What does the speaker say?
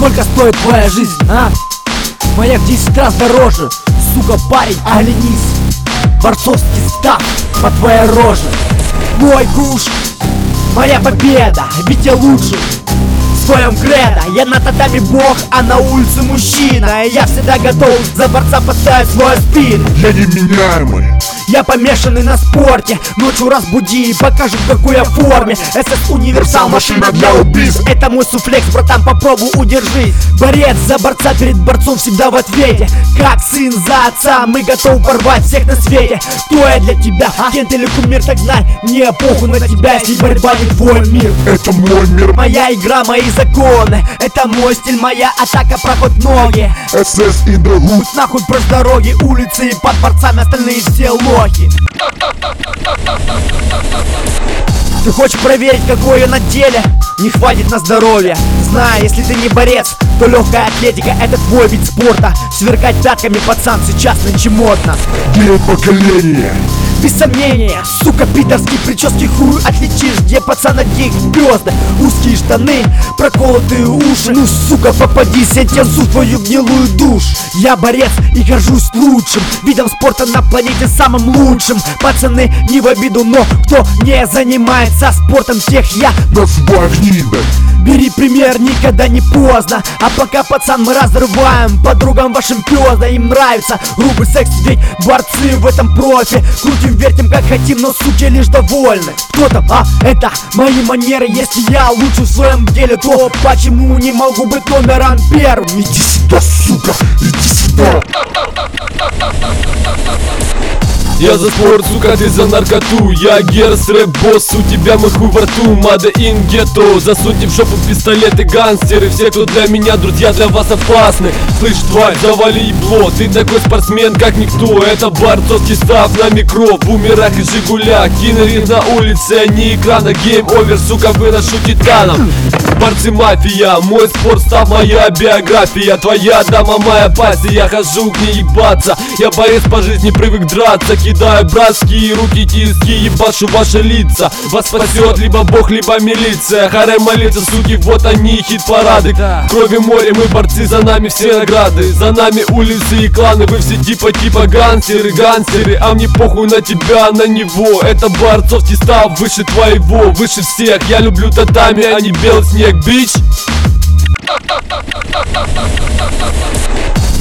Сколько стоит твоя жизнь, а? Моя в 10 раз дороже. Сука, парень, оглянись. Борцовский став по твоей роже. Мой куш, моя победа, ведь я лучший в своем кредо. Я на татами бог, а на улице мужчина. И я всегда готов за борца поставить свою спину. Я неменяемый. Я помешанный на спорте. Ночью разбуди и покажу, в какой я форме. СС универсал, машина для убийств. Это мой суфлекс, братан, попробуй удержись. Борец за борца перед борцом всегда в ответе. Как сын за отца, мы готовы порвать всех на свете. Кто я для тебя? Кент или кумир, так знай, мне похуй на тебя, если борьба не твой мир. Это мой мир. Моя игра, мои законы. Это мой стиль, моя атака, проход ноги. СС и Дагут. Нахуй прочь дороги, улицы и под борцами остальные все лохи. Ты хочешь проверить, какой я на деле? Не хватит на здоровье. Знаю, если ты не борец, то легкая атлетика — это твой вид спорта. Сверкать пятками, пацан, сейчас нынче модно. Гей-поколение. Без сомнения, сука, питерские прически хуй отличишь, где пацан одних звезды. Узкие штаны, проколотые уши. Ну, сука, попадись, я тянцу твою гнилую душ. Я борец и горжусь лучшим видом спорта на планете, самым лучшим. Пацаны, не в обиду, но кто не занимается спортом, тех я называю гнидой. Бери пример, никогда не поздно. А пока, пацан, мы разрываем подругам вашим пёзда. Им нравится грубый секс, ведь борцы в этом профи. Крутим, вертим как хотим, но суки лишь довольны. Кто там? А, это мои манеры. Если я лучше в своем деле, то почему не могу быть номером первым? Иди сюда, сука, иди сюда. Я за спорт, сука, ты за наркоту. Я герс, рэп-босс, у тебя мой хуй во рту. Мада ин гетто, засуньте в шопу пистолеты, гангстеры. Все, кто для меня, друзья, для вас опасны. Слышь, тварь, завали ебло, ты такой спортсмен, как никто. Это борцовский став на микро, в бумерах и жигулях. Киноринг на улице, а не экрана, гейм-овер, сука, выношу титаном. Борцы мафия, мой спорт став, моя биография. Твоя дама, моя пассия, я хожу к ней ебаться. Я борец по жизни, привык драться. Кидаю братские руки, тиски, ебашу ваши лица. Вас спасет либо бог, либо милиция. Харе молиться, суки, вот они, хит-парады. Крови море, мы борцы, за нами все награды. За нами улицы и кланы, вы все типа гангстеры, гангстеры. А мне похуй на тебя, на него. Это борцовский став, выше твоего, выше всех. Я люблю татами, а не белый снег, бич.